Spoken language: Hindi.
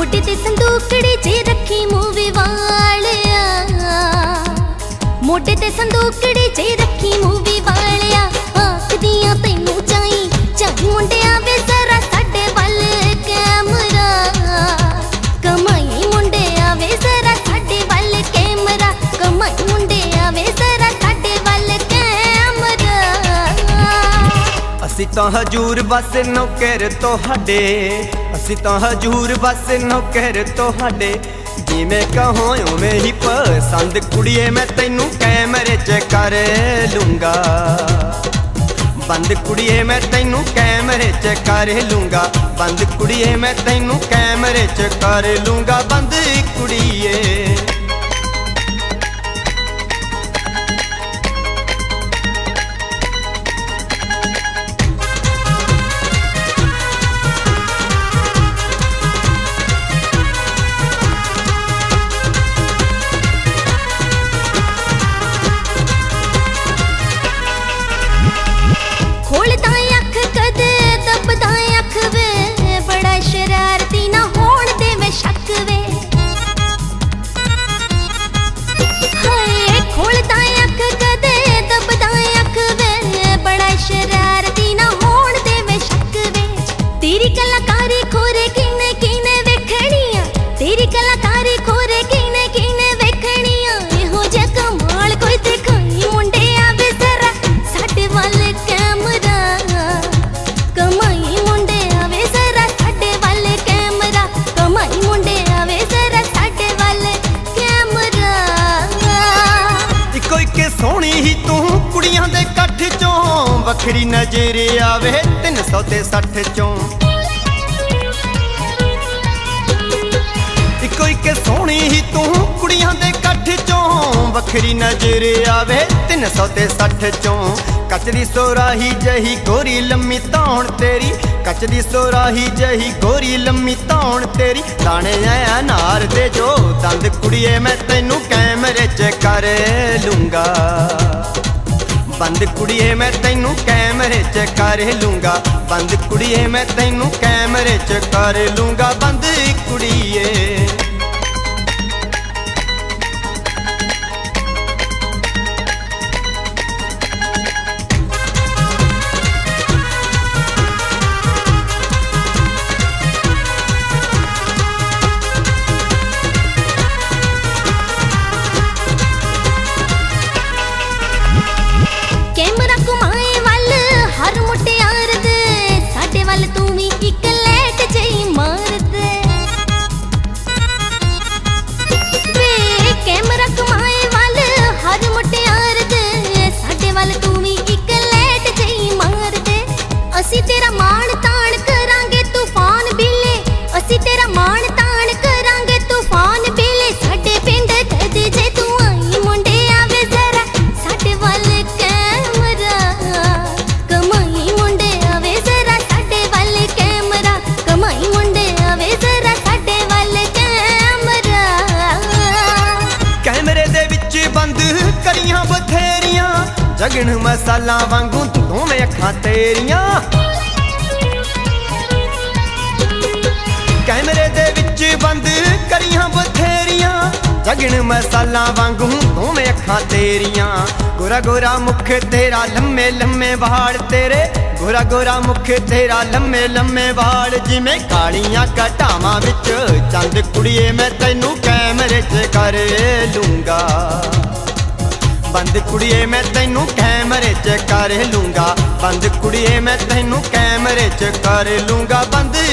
मोटे ते संदूकड़ी च रखी मूवी वालिया, मोटे ते संदूकड़ी च रखी मूवी वालिया। आखदियां तैनू चाई चाई मुंडिया वे जरा साडे वल कैमरा, कमाई मुंडिया वे जरा साडे वल कैमरा, कमाई मुंडिया वे जरा साडे वल कैमरा। असी तां हजूर बस नौकर तोहाडे, असी तां हजूर बस नौकर तोहाडे। जिवें कहो उवें ही पसंद कुड़िए मैं तैनू कैमरे च कर लूंगा बंद, कुड़िए मैं तैनू कैमरे च कर लूंगा बंद, कुड़िए मैं तैनू कैमरे च कर लूंगा बंद कुड़िए। खोलदा अख कदे दबदा अख वे, बड़ा शरारती ना होण देवे शक वे। हाय खोलदा अख कदे दबदा अख वे, बड़ा शरारती ना होण देवे शक वे। तेरी कलाकारी खोरे किने किने वेखणिया, तेरी कलाकारी खोरे किने किने वेखणिया। इहो जिहा कमाल कोई दिखाई मुंडिया वे जरा साडे वल कैमरा, कमाई मुंडिया वे जरा साडे वल कैमरा, कमाई मुंडिया वे जरा साडे वल कैमरा। इको इक सोहनी ही तू कुड़ियां दे कठ चों, वखरी नजर आवे 360 चों। इको इक सोहनी ही तू कुड़ियां दे कठ चों, वखरी नजर आवे 360 चों। कच दी सोराही जही गोरी लम्मी तौण तेरी, कच दी सोराही जही गोरी लम्मी तौण तेरी। दाने अनार दे जो दंद कुड़िए मैं तैनू कैमरे च कर लूंगा बंद, कुड़िए मैं तैनू कैमरे च कर लूंगा बंद, कुड़िए मैं तैनू कैमरे च कर लूंगा बंद कुड़िए। कैमरा घुमाए वल हर मुटियार दे, साडे वल तू भी इक लैट जई मार दे। वे कैमरा घुमाए वल हर मुटियार दे, साडे वल तू भी इक लैट जई मार दे। असी तेरा मान तान करांगे तूफान बिले, असी तेरा मान तान करांगे तूफान बिले। साडे पिंड दद जे तू आई मुंडिया वे जरा साडे वल कैमरा, कमाई मुंडिया वे जरा साडे वल कैमरा, कमाई मुंडिया वे जरा साडे वल कैमरा। कैमरे दे विच बंद करियां बथेरियां, जगन मसाला वांगू दोवें अखां तेरियां। कैमरे दे विच बंद करियां बथेरियां, जगन मसाला वांगू दोवें अखां तेरियां। गोरा गोरा मुख तेरा लम्मे लम्मे बाल तेरे, गोरा गोरा मुख तेरा लम्मे लम्मे बाल। जिवें कालियां घटावां विच चंद कुड़िए मैं तैनू कैमरे च कर लूंगा बंद, कुड़िए मैं तैनू कैमरे च कर लूंगा बंद, कुड़िए मैं तैनू कैमरे च कर लूंगा बंद